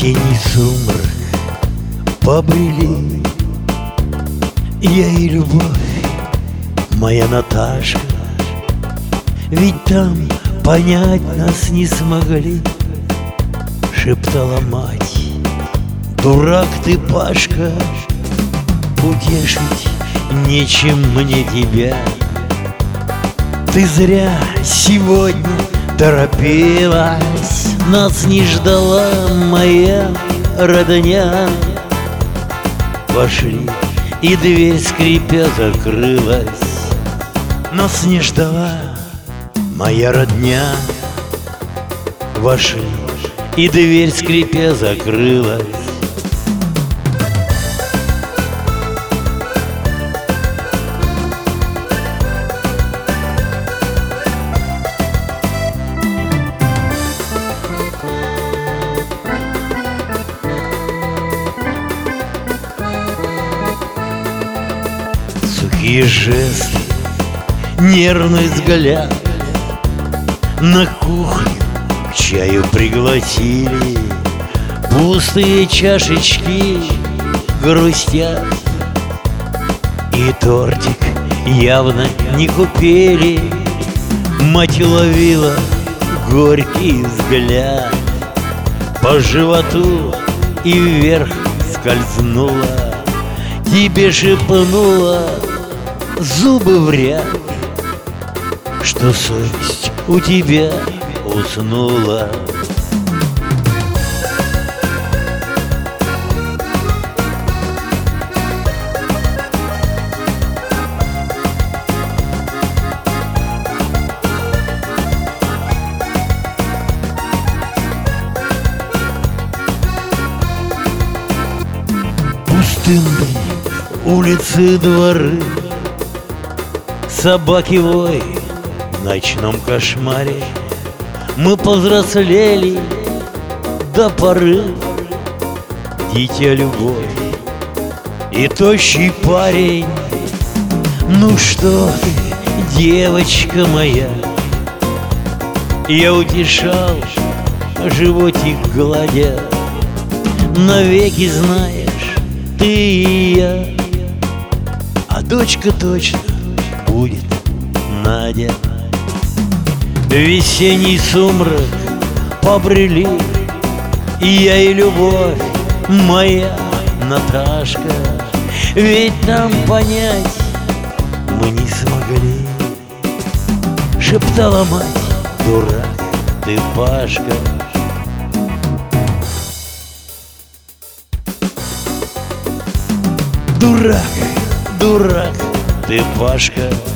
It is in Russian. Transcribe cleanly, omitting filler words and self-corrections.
Весенний сумрак побрели я и любовь, моя Наташка. Ведь там понять нас не смогли, шептала мать. Дурак ты, Пашка, утешить нечем мне тебя. Ты зря сегодня торопилась, нас не ждала моя родня. Вошли, и дверь скрипя закрылась. Нас не ждала моя родня. Вошли, и дверь скрипя закрылась. Сухие жесты, нервный взгляд, на кухню к чаю пригласили. Пустые чашечки грустят, и тортик явно не купили. Мать уловила горький взгляд, по животу и вверх скользнула. Тебе шепнула зубы в ряд, что совесть у тебя уснула. Пустынные улицы, дворы, собаки вой в ночном кошмаре. Мы повзрослели до поры, дитя любовь и тощий парень. Ну что ты, девочка моя, я утешал, животик гладя. Навеки знаешь, ты и я, а дочка точно будет Надя. Весенний сумрак побрели я и любовь, моя Наташка. Ведь нам понять мы не смогли, шептала мать. Дурак ты, Пашка. Дурак, дурак ты, Пашка.